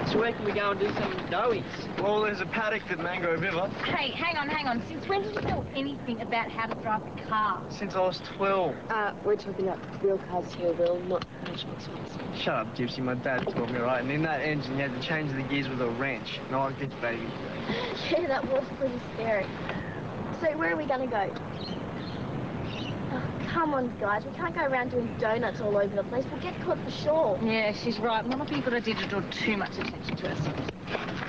So where can we go and do some doughies? Well, there's a paddock at Mangrove River. Hey, hang on. Since when did you know anything about how to drive a car? Since I was 12. We're talking about real cars here, Will, not matchbox ones. Shut up, Gypsy. My dad taught me, right? And in that engine, you had to change the gears with a wrench. No, I get baby. Yeah, that was pretty scary. So where are we going to go? Oh, come on, guys. We can't go around doing donuts all over the place. We'll get caught for sure. Yeah, she's right. Mama, you've got to draw too much attention to us.